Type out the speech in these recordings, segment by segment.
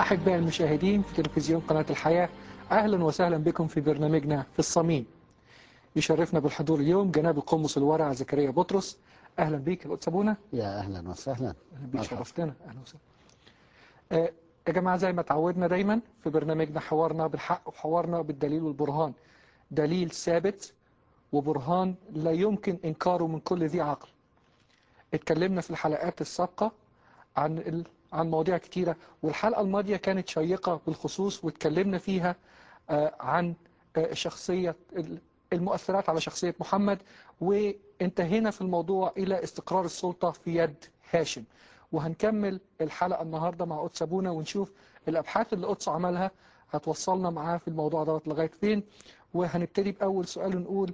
أحبائي المشاهدين في تلفزيون قناة الحياة، أهلا وسهلا بكم في برنامجنا في الصميم. يشرفنا بالحضور اليوم جناب القمص الورع زكريا بطرس. أهلا بيك يا قدس أبونا. يا أهلا وسهلا. أهلا بيك، شرفتنا. أهلا وسهلا. يا جماعة، زي ما تعودنا دايما في برنامجنا حوارنا بالحق وحوارنا بالدليل والبرهان. دليل ثابت وبرهان لا يمكن إنكاره من كل ذي عقل. اتكلمنا في الحلقات السابقة عن مواضيع كتيرة، والحلقة الماضية كانت شيقة بالخصوص واتكلمنا فيها عن شخصية المؤثرات على شخصية محمد، وانتهينا في الموضوع إلى استقرار السلطة في يد هاشم. وهنكمل الحلقة النهاردة مع قدس أبونا ونشوف الأبحاث اللي قدس عملها هتوصلنا معاه في الموضوع دوت لغاية فين. وهنبتدي بأول سؤال ونقول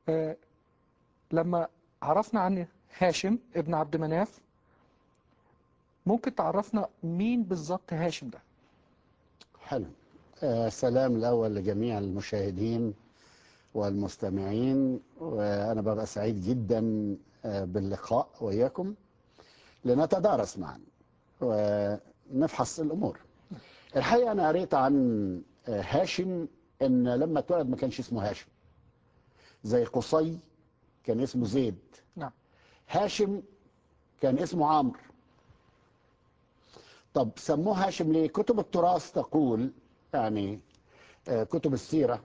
لما عرفنا عن هاشم ابن عبد مناف، ممكن تعرفنا مين بالظبط هاشم ده؟ حلو. سلام الأول لجميع المشاهدين والمستمعين، وأنا ببقى سعيد جدا باللقاء وإياكم لنتدارس معا ونفحص الأمور. الحقيقة أنا قريت عن هاشم إن لما اتولد ما كانش اسمه هاشم، زي قصي كان اسمه زيد. نعم. هاشم كان اسمه عمرو. طب سموه هاشم ليه؟ كتب التراث تقول، يعني كتب السيرة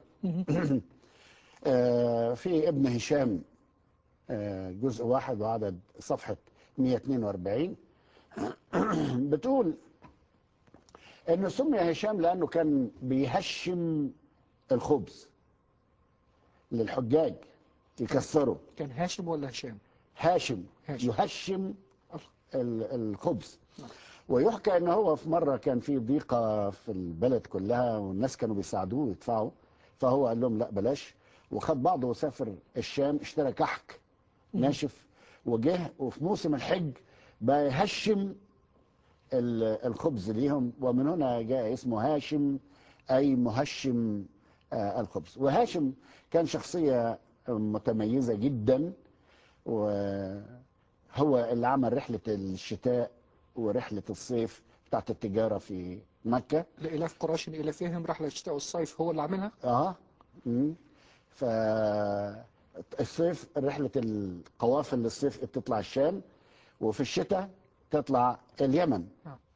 في ابن هشام جزء 1 وعدد صفحة 142 بتقول انه سمي هشام لانه كان بيهشم الخبز للحجاج يكسروا. كان هاشم ولا هشام؟ هاشم. يهشم الخبز. ويحكى ان هو في مره كان في ضيقه في البلد كلها والناس كانوا بيساعدوه ويدفعوا، فهو قال لهم لا بلاش، وخد بعضه وسافر الشام، اشترى كحك ناشف وجه، وفي موسم الحج بقى يهشم الخبز ليهم، ومن هنا جاء اسمه هاشم اي مهشم الخبز. وهاشم كان شخصيه متميزه جدا، وهو اللي عمل رحله الشتاء ورحلة الصيف بتاعت التجارة في مكة. لإلاف قريش إلافهم رحلة الشتاء والصيف هو اللي عاملها؟ فالصيف رحلة القوافل للصيف بتطلع الشام، وفي الشتاء تطلع اليمن.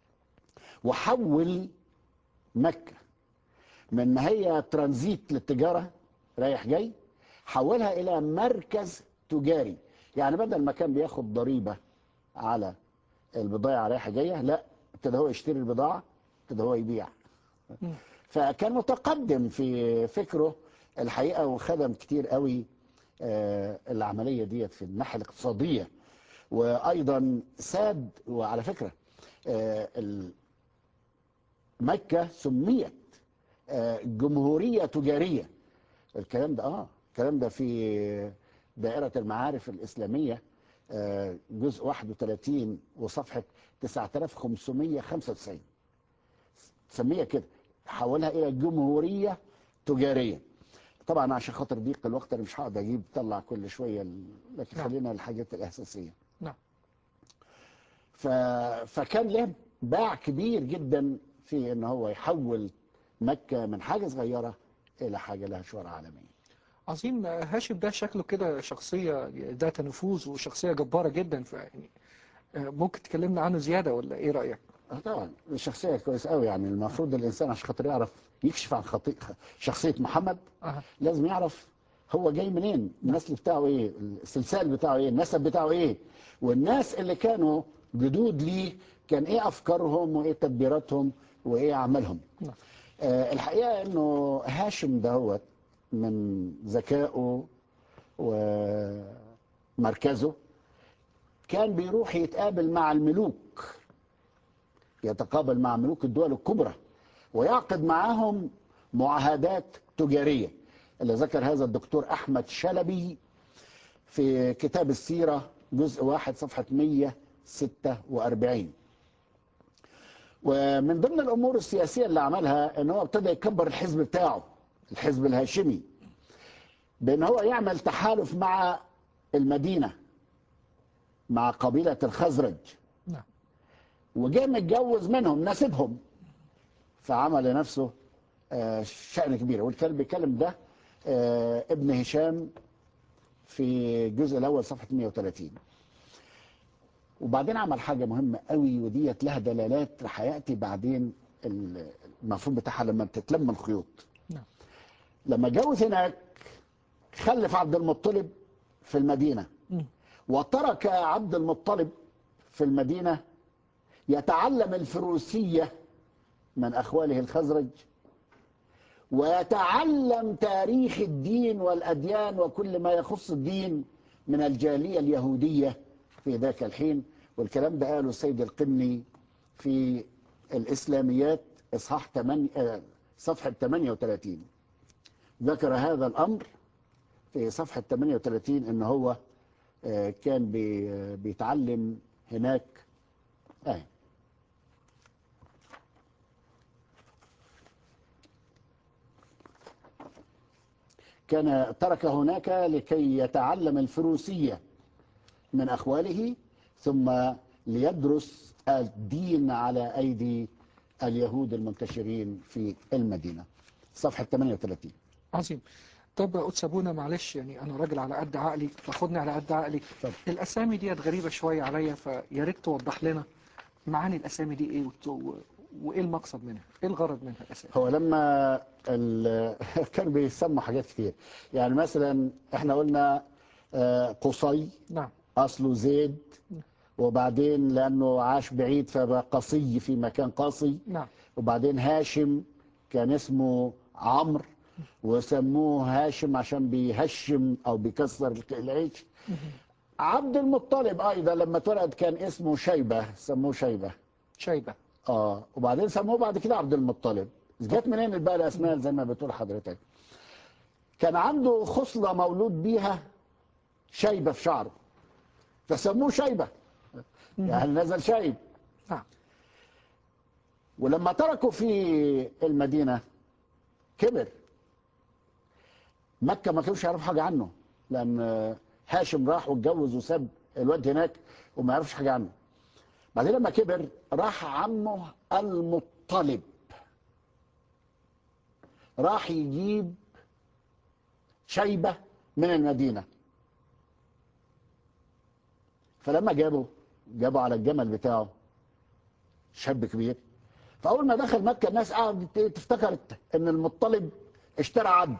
وحول مكة من ما هي ترانزيت للتجارة رايح جاي، حولها إلى مركز تجاري. يعني بدل ما كان بياخد ضريبة على البضائع رايحه جايه، لا، ابتدى هو يشتري البضاعه، ابتدى هو يبيع. فكان متقدم في فكره الحقيقه، وخدم كتير قوي العمليه ديت في الناحيه الاقتصاديه، وايضا ساد. وعلى فكره مكه سميت جمهوريه تجاريه. الكلام ده في دائره المعارف الاسلاميه جزء 31 وصفحة 9595 تسميها كده، حولها إلى جمهورية تجارية. طبعا عشان خاطر ضيق الوقت أنا مش هقدر أجيب طلع كل شوية، لكن خلينا الحاجات الأساسية. نعم. فكان له باع كبير جدا في إن هو يحول مكة من حاجة صغيرة إلى حاجة لها شهرة عالمية. عظيم. هاشم ده شكله كده شخصية ذات نفوذ وشخصية جبارة جدا، فيعني ممكن تكلمنا عنه زيادة ولا ايه رأيك؟ طبعا الشخصية كويس قوي. يعني المفروض الإنسان عشان خاطر يعرف يكشف عن شخصية محمد لازم يعرف هو جاي منين، النسل بتاعه ايه، السلسال بتاعه ايه، النسب بتاعه ايه، والناس اللي كانوا جدود ليه كان ايه أفكارهم وايه تدبيراتهم وايه أعمالهم. الحقيقة انه هاشم دهوت من ذكائه ومركزه كان بيروح يتقابل مع الملوك، يتقابل مع ملوك الدول الكبرى ويعقد معهم معاهدات تجارية، اللي ذكر هذا الدكتور أحمد شلبي في كتاب السيرة جزء 1 صفحة 146. ومن ضمن الأمور السياسية اللي عملها أنه ابتدى يكبر الحزب بتاعه، الحزب الهاشمي، بأن هو يعمل تحالف مع المدينة، مع قبيلة الخزرج. وجاء متجوز منهم ناسبهم، فعمل لنفسه شأن كبير. والكلام بيتكلم ده ابن هشام في الجزء الأول صفحة 130. وبعدين عمل حاجة مهمة قوي، وديت لها دلالات رح يأتي بعدين المفهوم بتاعها لما بتتلم الخيوط. نعم. لما جوز هناك خلف عبد المطلب في المدينة، وترك عبد المطلب في المدينة يتعلم الفروسية من أخواله الخزرج، ويتعلم تاريخ الدين والأديان وكل ما يخص الدين من الجالية اليهودية في ذاك الحين. والكلام ده قاله السيد القني في الإسلاميات إصحاح 8 صفحة 38. ذكر هذا الأمر في صفحة 38 إن هو كان بيتعلم هناك. كان ترك هناك لكي يتعلم الفروسية من أخواله، ثم ليدرس الدين على أيدي اليهود المنتشرين في المدينة. صفحة 38. عظيم. طب يا قدس أبونا معلش، يعني أنا راجل على قد عقلي، فخدني على قد عقلي. طب. الأسامي ديت غريبة شوية عليا، فيا ريت توضح لنا معاني الأسامي دي إيه، وإيه المقصد منها، إيه الغرض منها الأسامي؟ هو لما كان بيسموا حاجات كتير. يعني مثلا احنا قلنا قصي، نعم. أصله زيد، وبعدين لأنه عاش بعيد فبقى قصي في مكان قاصي. نعم. وبعدين هاشم كان اسمه عمرو، وسموه هاشم عشان بيهشم أو بيكسر العيش. عبد المطلب أيضا لما اتولد كان اسمه شيبة، سموه شيبة. شيبة. وبعدين سموه بعد كده عبد المطلب. جت منين بقى الأسماء زي ما بتقول حضرتك؟ كان عنده خصلة مولود بيها شيبة في شعره، فسموه شيبة، يعني نزل شيب. نعم. ولما تركوا في المدينة كبر. مكة ما كانوش يعرفوا حاجة عنه، لأن هاشم راح واتجوز وساب الواد هناك وما يعرفش حاجة عنه. بعدين لما كبر راح عمه المطلب، راح يجيب شيبة من المدينة. فلما جابوا على الجمل بتاعه شاب كبير. فأول ما دخل مكة الناس قعدت تفتكرت إن المطلب اشترى عبد،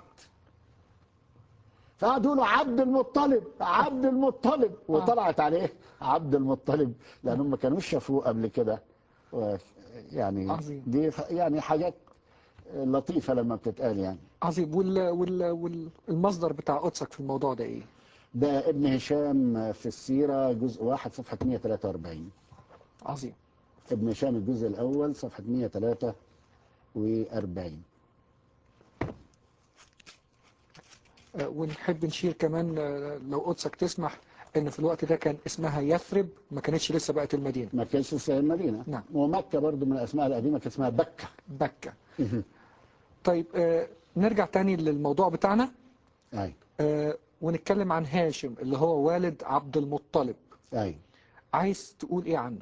فقعدوا يقولوا عبد المطلب عبد المطلب، وطلعت عليه عبد المطلب لأنهم ما كانوش شافوه قبل كده. يعني عظيم. دي يعني حاجات لطيفة لما بتتقال يعني. عظيم. والمصدر بتاع قدسك في الموضوع ده إيه؟ ده ابن هشام في السيرة جزء 1 صفحة 143. عظيم. ابن هشام الجزء الأول صفحة 143. ونحب نشير كمان لو قدسك تسمح ان في الوقت ده كان اسمها يثرب، ما كانتش لسه بقت المدينة. ما كانش لسه المدينة. نعم. ومكة برضو من الأسماء القديمة كانت اسمها بكة. بكة. طيب نرجع تاني للموضوع بتاعنا. أي. ونتكلم عن هاشم اللي هو والد عبد المطلب. أي. عايز تقول ايه عنه؟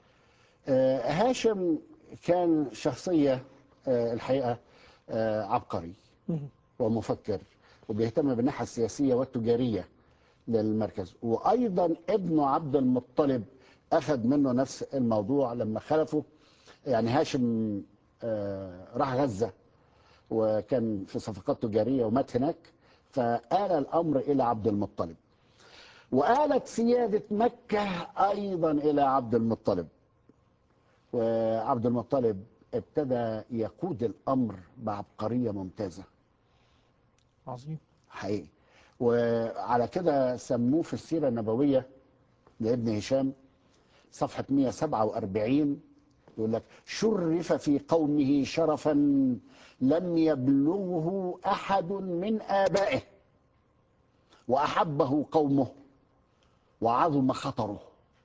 هاشم كان شخصية الحقيقة عبقري ومفكر، وبيهتم بالناحية السياسية والتجارية للمركز. وأيضا ابنه عبد المطلب أخذ منه نفس الموضوع لما خلفه. يعني هاشم راح غزة وكان في صفقات تجارية ومات هناك، فآل الأمر إلى عبد المطلب، وآلت سيادة مكة أيضا إلى عبد المطلب. وعبد المطلب ابتدى يقود الأمر بعبقرية ممتازة عظيم. حقيقي. وعلى كده سموه في السيرة النبوية لابن هشام صفحة 147، يقول لك شرف في قومه شرفا لم يبلغه أحد من آبائه، وأحبه قومه وعظم خطره.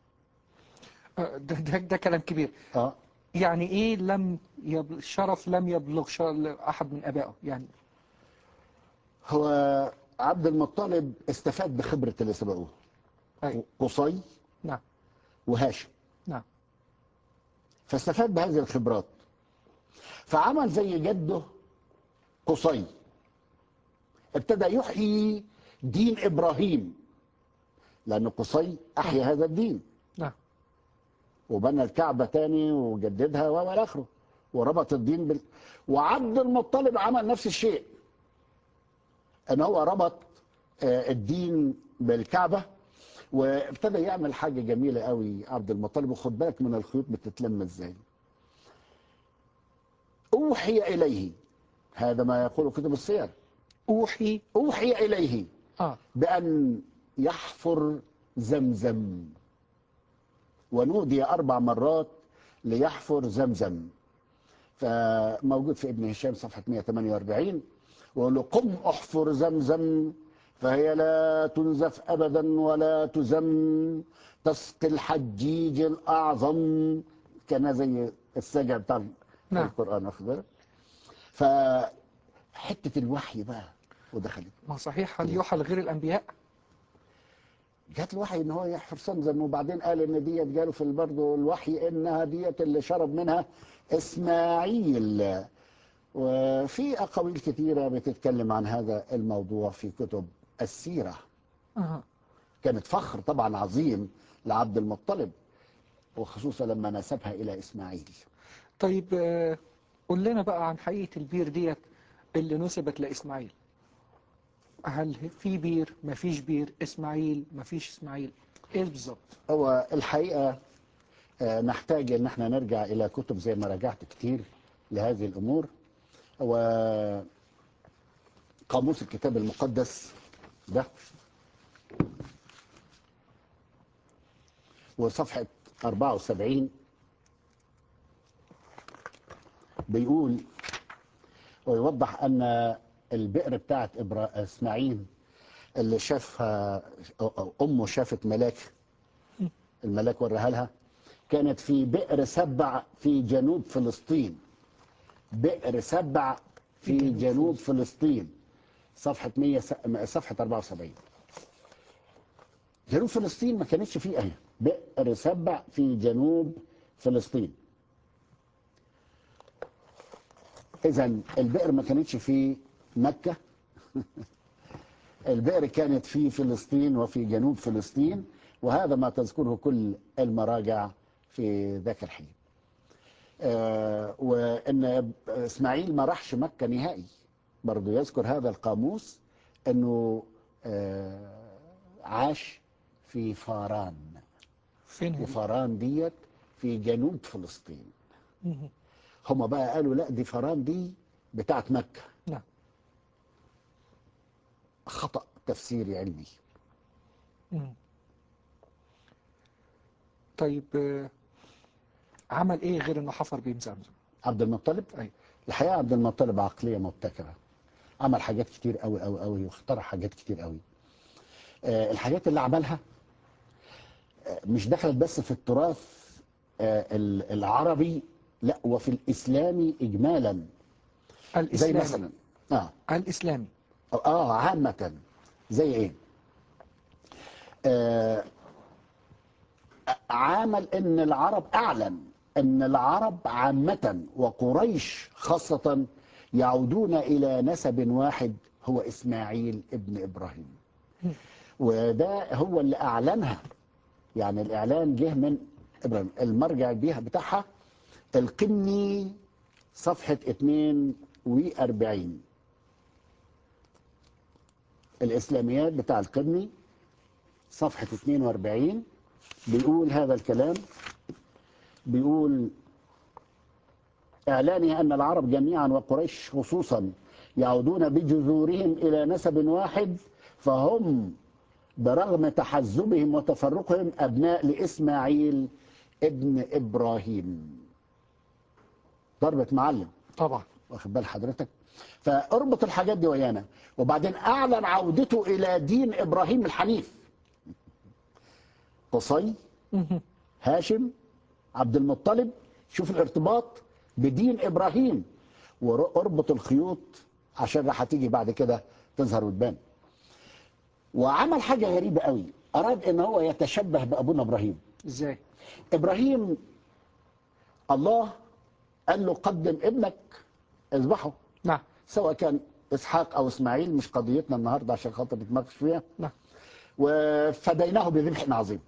ده كلام كبير. يعني ايه الشرف لم يبلغ احد من ابائه يعني؟ هو عبد المطلب استفاد بخبرة اللي سبقوه، قصي نعم وهاشم. نعم. فاستفاد بهذه الخبرات. فعمل زي جده قصي، ابتدى يحيي دين إبراهيم، لأن قصي أحيا هذا الدين، نعم. وبنى الكعبة تاني وجددها وإلى آخره، وربط الدين وعبد المطلب عمل نفس الشيء، ان هو ربط الدين بالكعبة، وابتدى يعمل حاجة جميلة قوي عبد المطلب، وخد بالك من الخيوط بتتلم ازاي. اوحي اليه، هذا ما يقول كتب السير، اوحي اليه بان يحفر زمزم، ونودي 4 مرات ليحفر زمزم. فموجود في ابن هشام صفحة 148، ويقول له قم احفر زمزم فهي لا تنزف ابدا ولا تزم، تسقي الحجيج الاعظم. كان زي السجع بتاع نعم. القرآن، واخد بالك؟ فحتة الوحي بقى ودخلت. ما صحيح، هل يوحى لغير الأنبياء؟ جات الوحي ان هو يحفر زمزم، وبعدين قال ان ديت جاله في برضه الوحي انها ديت اللي شرب منها اسماعيل. وفي اقاويل كثيره بتتكلم عن هذا الموضوع في كتب السيره. كانت فخر طبعا عظيم لعبد المطلب، وخصوصا لما نسبها الى اسماعيل. طيب قول لنا بقى عن حقيقة البير ديت اللي نسبت لإسماعيل. هل في بير، ما فيش بير، إسماعيل، ما فيش إسماعيل، إيه بالظبط؟ هو الحقيقة نحتاج ان احنا نرجع الى كتب زي ما رجعت كتير لهذه الامور. هو قاموس الكتاب المقدس ده، وصفحة 74 بيقول ويوضح ان البئر بتاعت اسماعيل اللي شافها امه، شافت ملاك، الملاك وراها لها، كانت في بئر سبع في جنوب فلسطين. بئر سبع في جنوب فلسطين، صفحة 74. جنوب فلسطين ما كانتش فيه اهي، بئر سبع في جنوب فلسطين. اذا البئر ما كانتش في مكة البئر كانت في فلسطين وفي جنوب فلسطين، وهذا ما تذكره كل المراجع في ذاك الحين. وان اسماعيل ما راحش مكة نهائي، برضو يذكر هذا القاموس انه عاش في فاران. فين هي؟ وفاران ديت في جنوب فلسطين. هم بقى قالوا لا، دي فاران دي بتاعت مكة. نعم. خطأ تفسيري علمي. طيب عمل ايه غير انه حفر بيم زمزم؟ عبد المطلب؟ أي. الحقيقة عبد المطلب عقلية مبتكرة، عمل حاجات كتير قوي قوي قوي، واخترع حاجات كتير قوي. الحاجات اللي عملها مش دخلت بس في التراث العربي، لا وفي الإسلامي إجمالا. زي الإسلامي. مثلا الإسلامي. عامة. زي ايه؟ عامل ان العرب، اعلن ان العرب عامة وقريش خاصة يعودون الى نسب واحد، هو اسماعيل ابن ابراهيم. وده هو اللي اعلنها، يعني الاعلان جه من ابراهيم. المرجع بتاعها القني صفحة 42، الاسلاميات بتاع القني صفحة 42 بيقول هذا الكلام. بيقول إعلانه أن العرب جميعا وقريش خصوصا يعودون بجذورهم إلى نسب واحد، فهم برغم تحزبهم وتفرقهم أبناء لإسماعيل ابن إبراهيم. ضربة معلم طبعا. واخد بال حضرتك؟ فاربط الحاجات دي ويانا. وبعدين أعلن عودته إلى دين إبراهيم الحنيف. قصي، هاشم، عبد المطلب، شوف الارتباط بدين إبراهيم، واربط الخيوط عشان راح تيجي بعد كده تظهر وتبان. وعمل حاجة غريبة قوي، أراد إن هو يتشبه بأبونا إبراهيم. ازاي؟ إبراهيم الله قال له قدم ابنك اذبحه، نعم. سواء كان اسحاق او اسماعيل، مش قضيتنا النهارده عشان خاطر نتناقش فيها. نعم. وفديناه بذبح عظيم.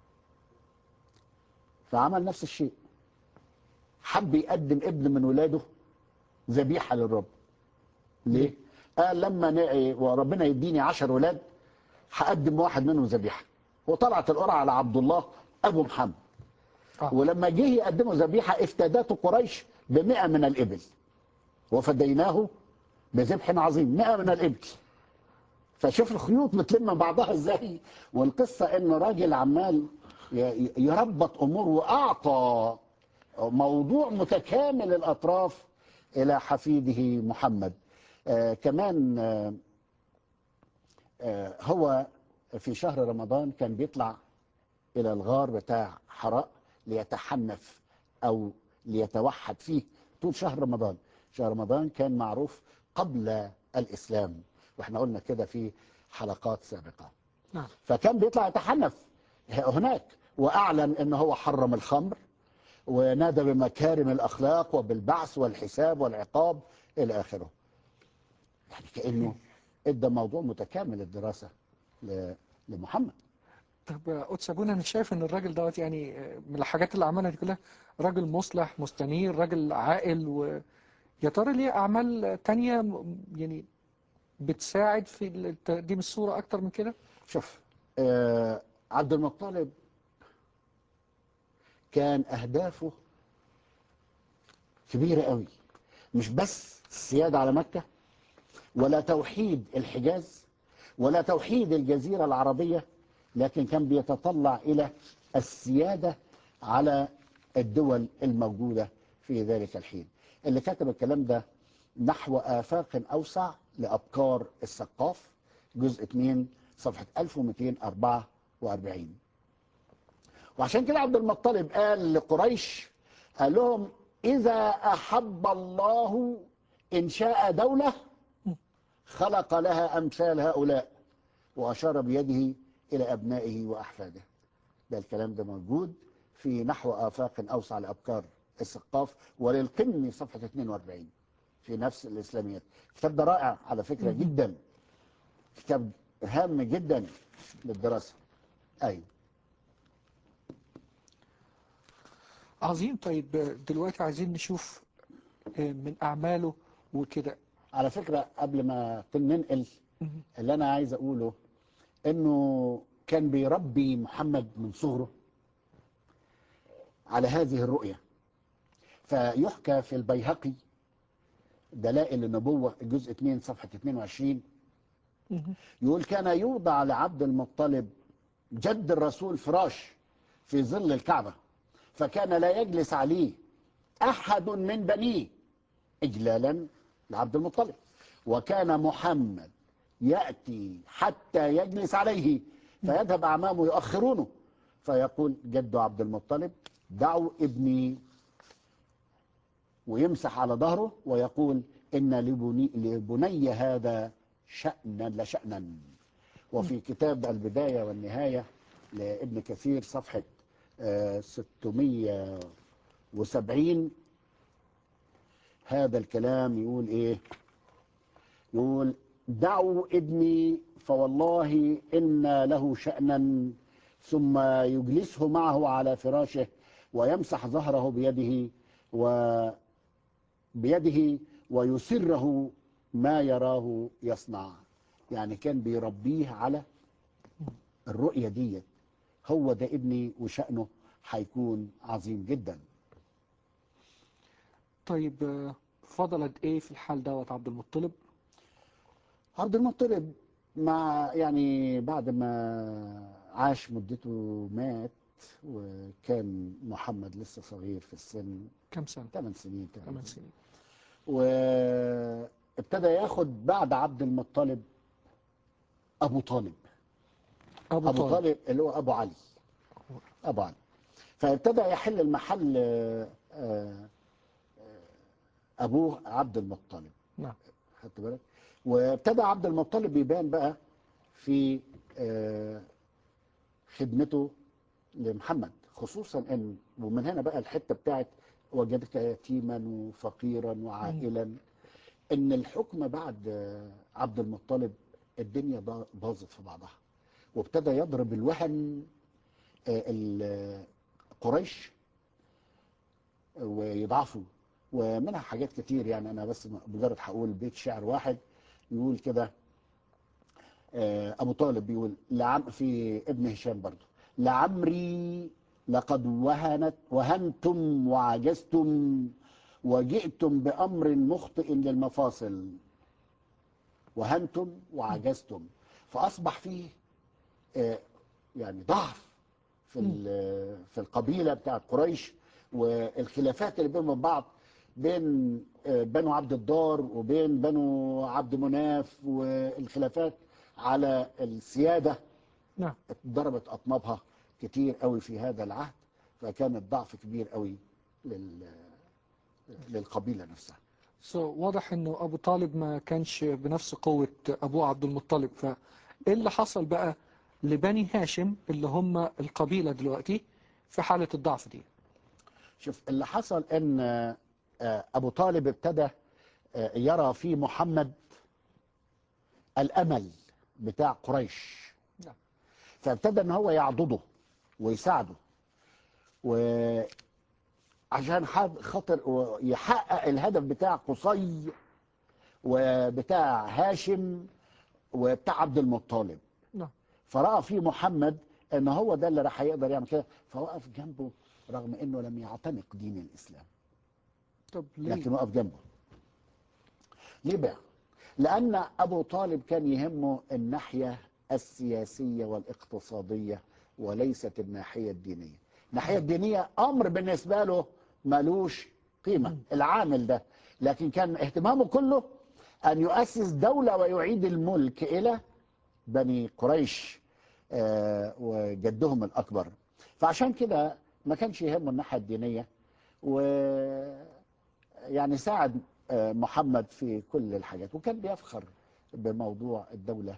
فعمل نفس الشيء، حب يقدم ابن من ولاده ذبيحه للرب. ليه؟ قال لما وربنا يديني 10 ولاد هقدم واحد منهم ذبيحه. وطلعت القرعه على عبد الله ابو محمد. ولما جه يقدمه ذبيحه افتدته قريش ب100 من الابل، وفديناه بذبح عظيم. 100 من الابل. فشوف الخيوط بتلم بعضها ازاي. والقصه ان راجل عمال يربط امور، واعطى موضوع متكامل الاطراف الى حفيده محمد. كمان هو في شهر رمضان كان بيطلع الى الغار بتاع حراء ليتحنف او ليتوحد فيه طول شهر رمضان. شهر رمضان كان معروف قبل الاسلام، واحنا قلنا كده في حلقات سابقه. نعم. فكان بيطلع يتحنف هناك، واعلن ان هو حرم الخمر، ونادى بمكارم الاخلاق وبالبعث والحساب والعقاب الى اخره. يعني كانه ادى موضوع متكامل الدراسه لمحمد. طب قدس ابونا، انا شايف ان الراجل دوت يعني من الحاجات اللي عملها دي كلها راجل مصلح مستنير، راجل عاقل، ويا ترى ليه اعمال تانية يعني بتساعد في تقديم الصورة اكتر من كده؟ شوف، عبد المطلب كان اهدافه كبيره قوي، مش بس السياده على مكه، ولا توحيد الحجاز، ولا توحيد الجزيره العربيه، لكن كان بيتطلع الى السياده على الدول الموجوده في ذلك الحين. اللي كتب الكلام ده نحو آفاق أوسع لأبكار السقاف، جزء 2 صفحة 1244. وعشان كده عبد المطلب قال لقريش، قال لهم إذا أحب الله إنشاء دولة خلق لها أمثال هؤلاء، وأشار بيده إلى أبنائه وأحفاده. ده الكلام ده موجود في نحو آفاق أوسع لأبكار السقاف وللقمي صفحة 42 في نفس الإسلاميات. الكتاب ده رائع على فكرة جدا، كتاب هام جدا للدراسة. أيوه. عظيم. طيب دلوقتي عايزين نشوف من أعماله وكده. على فكرة قبل ما ننقل، اللي أنا عايز أقوله إنه كان بيربي محمد من صغره على هذه الرؤية. فيحكى في البيهقي دلائل النبوة الجزء 2 صفحة 22، يقول كان يوضع لعبد المطلب جد الرسول فراش في ظل الكعبة، فكان لا يجلس عليه أحد من بنيه إجلالا لعبد المطلب، وكان محمد يأتي حتى يجلس عليه، فيذهب أعمامه يؤخرونه، فيقول جد عبد المطلب دعوا ابني، ويمسح على ظهره ويقول إن لبني هذا شأنا لشأنا. وفي كتاب البداية والنهاية لابن كثير صفحة 670 هذا الكلام يقول إيه؟ يقول دعوا ابني فوالله إن له شأنا، ثم يجلسه معه على فراشه ويمسح ظهره بيده ويسره ما يراه يصنع. يعني كان بيربيه على الرؤية دي، هو ده ابني وشأنه هيكون عظيم جدا. طيب فضل قد ايه في الحال دوت عبد المطلب؟ عبد المطلب مع يعني بعد ما عاش مدته مات، وكان محمد لسه صغير في السن، كم سنة؟ 8 سنين 8 تقريبا. سنين. وابتدى ياخد بعد عبد المطلب ابو طالب. أبو ابو طالب. طالب اللي هو ابو علي. ابو علي. فابتدى يحل المحل ابوه عبد المطلب. نعم. خدت بالك؟ وابتدى عبد المطلب يبان بقى في خدمته لمحمد، خصوصا ان، ومن هنا بقى الحته بتاعت وجدك يتيما وفقيرا وعائلا. ان الحكم بعد عبد المطلب الدنيا باظت في بعضها، وابتدى يضرب الوهن قريش ويضعفوا، ومنها حاجات كتير. يعني انا بس مجرد هقول بيت شعر واحد يقول كده. ابو طالب بيقول في ابن هشام برضه: لعمري لقد وهنتم وعجزتم، وجئتم بامر مخطئ للمفاصل. وهنتم وعجزتم، فاصبح فيه يعني ضعف في القبيله بتاعت قريش، والخلافات اللي بينهم بعض، بين بنو عبد الدار وبين بنو عبد مناف، والخلافات على السياده نعم. ضربت اطنابها كتير قوي في هذا العهد، فكان الضعف كبير قوي للقبيله نفسها. واضح انه ابو طالب ما كانش بنفس قوة ابوه عبد المطلب. فايه اللي حصل بقى لبني هاشم اللي هم القبيلة دلوقتي في حالة الضعف دي؟ شوف اللي حصل ان ابو طالب ابتدى يرى في محمد الامل بتاع قريش، نعم. فابتدى ان هو يعضده ويساعده، وعشان خاطر يحقق الهدف بتاع قصي وبتاع هاشم وبتاع عبد المطلب. نعم. فرأى في محمد ان هو ده اللي راح يقدر يعمل كده، فوقف جنبه رغم انه لم يعتنق دين الاسلام، طب ليه؟ لكن وقف جنبه. ليه بقى؟ لأن أبو طالب كان يهمه الناحية السياسية والاقتصادية، وليست الناحية الدينية. الناحية الدينية أمر بالنسبة له ملوش قيمة، العامل ده. لكن كان اهتمامه كله أن يؤسس دولة ويعيد الملك إلى بني قريش وجدهم الأكبر. فعشان كده ما كانش يهمه الناحية الدينية، و يعني ساعد محمد في كل الحاجات، وكان بيفخر بموضوع الدولة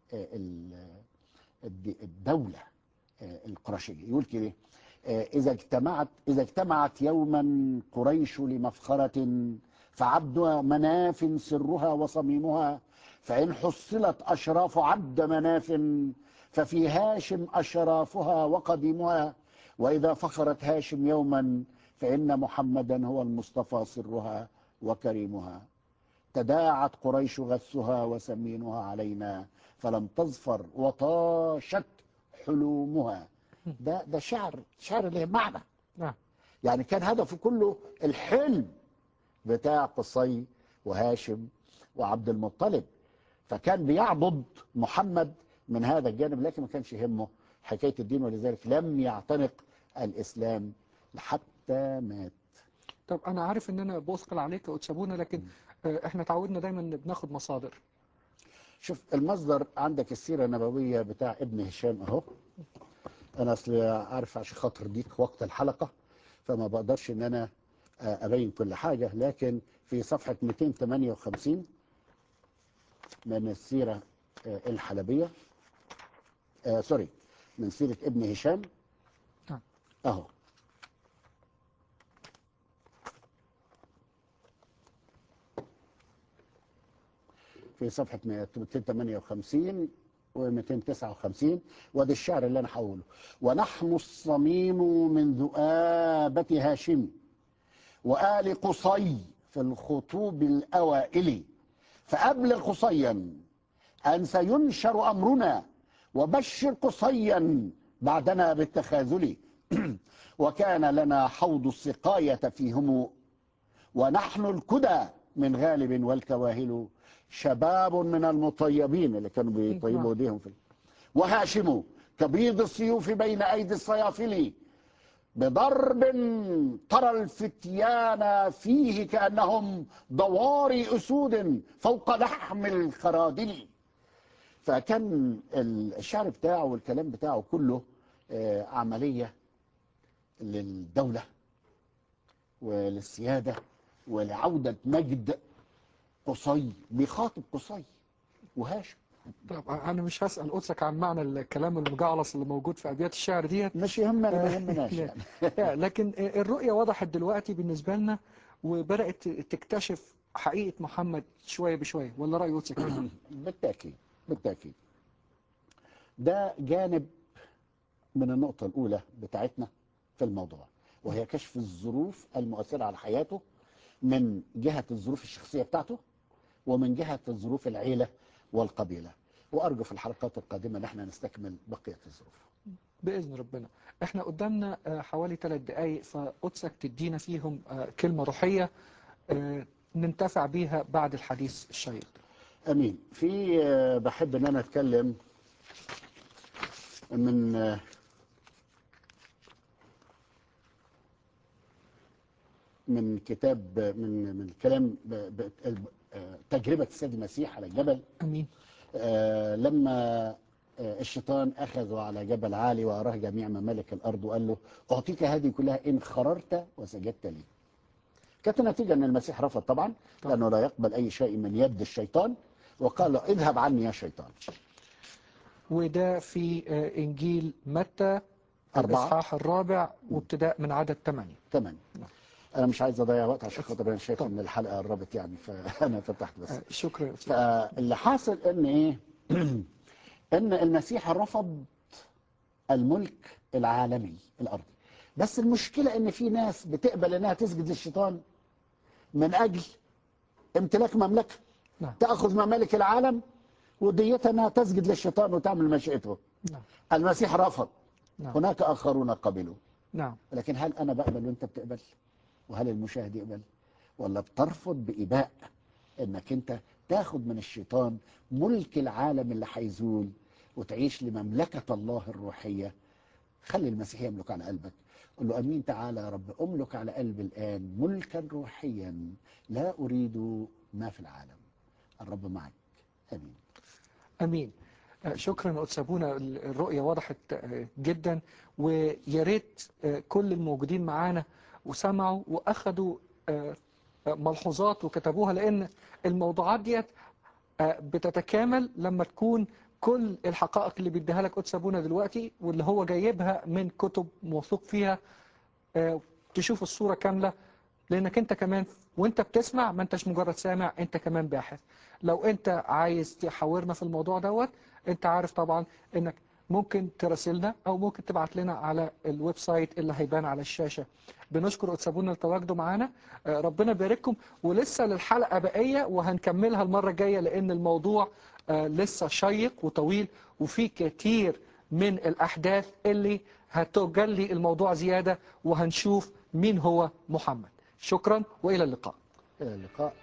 الدولة القرشية. يقول كده: إذا اجتمعت يوما قريش لمفخرة، فعبد مناف سرها وصميمها، فإن حصلت أشراف عبد مناف، ففي هاشم أشرافها وقديمها. وإذا فخرت هاشم يوما، فإن محمدا هو المصطفى سرها وكريمها. تداعت قريش غثها وسمينها علينا، فلم تظفر وطاشت حلومها. ده شعر له معنى. نعم. يعني كان هدفه كله الحلم بتاع قصي وهاشم وعبد المطلب، فكان بيعضد محمد من هذا الجانب، لكن ما كانش يهمه حكاية الدين، ولذلك لم يعتنق الإسلام حتى مات. طب انا عارف ان انا بثقل عليك وتسابونا، لكن احنا تعودنا دايما ان بناخد مصادر. شوف المصدر عندك السيرة النبوية بتاع ابن هشام اهو. انا اصل عارف عشان خاطر ضيق وقت الحلقة فما بقدرش ان انا ابين كل حاجة، لكن في صفحة 258 من السيرة الحلبية، سوري، من سيرة ابن هشام اهو. في صفحة 258 و259، وده الشعر اللي انا هقوله: ونحن الصميم من ذؤابة هاشم، وآل قصي في الخطوب الأوائل، فأبلغ قصيا أن سينشر أمرنا، وبشر قصيا بعدنا بالتخاذل. وكان لنا حوض السقاية فيهم، ونحن الكدى من غالب والكواهل، شباب من المطيبين اللي كانوا بيطيبوا ايديهم في، وهاشم كبيض السيوف بين أيدي الصيافل، بضرب ترى الفتيان فيه كأنهم ضواري أسود فوق لحم الخرادل. فكان الشعر بتاعه والكلام بتاعه كله عملية للدولة وللسيادة ولعودة مجد قصي. بيخاطب قصي وهاشم طب أنا مش هسأل قدسك عن معنى الكلام المجعلص اللي موجود في أبيات الشعر ديت. مش يهمنا، ما يهمناش يعني. لكن الرؤية وضحت دلوقتي بالنسبة لنا، وبدأت تكتشف حقيقة محمد شوية بشوية، ولا رأي قدسك إيه؟ بالتأكيد، بالتأكيد. ده جانب من النقطة الأولى بتاعتنا في الموضوع، وهي كشف الظروف المؤثرة على حياته من جهة الظروف الشخصية بتاعته، ومن جهة الظروف العيلة والقبيلة. وأرجو في الحلقات القادمة نحن نستكمل بقية الظروف بإذن ربنا. احنا قدامنا حوالي 3 دقايق، فقدسك تدينا فيهم كلمة روحية ننتفع بيها بعد الحديث الشيق. أمين. في بحب أن أنا أتكلم من كتاب، من كلام تجربة السيد المسيح على الجبل. أمين. لما الشيطان أخذه على جبل عالي وأراه جميع ممالك الأرض وقال له أعطيك هذه كلها إن خررت وسجدت لي. كانت النتيجة أن المسيح رفض طبعا، لأنه لا يقبل أي شيء من يد الشيطان، وقال له اذهب عني يا شيطان. وده في إنجيل متى 4 الإصحاح 4 وابتداء من عدد 8. 8. أنا مش عايز أضيع وقت عشان خاطر أنا شايف طب. إن الحلقة قربت يعني، فأنا فتحت بس. شكرا. فاللي حاصل إن إيه؟ إن المسيح رفض الملك العالمي الأرضي، بس المشكلة إن في ناس بتقبل إنها تسجد للشيطان من أجل امتلاك مملكة. نعم. تأخذ ممالك العالم وديتها إنها تسجد للشيطان وتعمل مشيئته. نعم. المسيح رفض. نعم. هناك آخرون قبلوا. نعم. لكن هل أنا بقبل وأنت بتقبل؟ وهل المشاهد يقبل؟ ولا بترفض بإباء إنك أنت تاخد من الشيطان ملك العالم اللي هيزول وتعيش لمملكة الله الروحية؟ خلي المسيح يملك على قلبك. قل له امين، تعالى يا رب املك على قلبي الان ملكا روحيا، لا اريد ما في العالم. الرب معك. امين. أمين. شكرا قدس أبونا، الرؤية وضحت جدا، ويا ريت كل الموجودين معانا وسمعوا وأخذوا ملحوظات وكتبوها، لأن الموضوعات ديت بتتكامل لما تكون كل الحقائق اللي بيديها لك قدس أبونا دلوقتي واللي هو جايبها من كتب موثوق فيها تشوف الصورة كاملة. لأنك أنت كمان وأنت بتسمع ما أنتش مجرد سامع، أنت كمان باحث. لو أنت عايز تحاورنا في الموضوع دوت، أنت عارف طبعا أنك ممكن تراسلنا أو ممكن تبعت لنا على الويب سايت اللي هيبان على الشاشة. بنشكر قدس أبونا لتواجده معانا. ربنا يبارككم، ولسه للحلقة بقية وهنكملها المرة الجاية، لأن الموضوع لسه شيق وطويل وفي كتير من الأحداث اللي هتجلي الموضوع زيادة، وهنشوف مين هو محمد. شكرا وإلى اللقاء. الى اللقاء.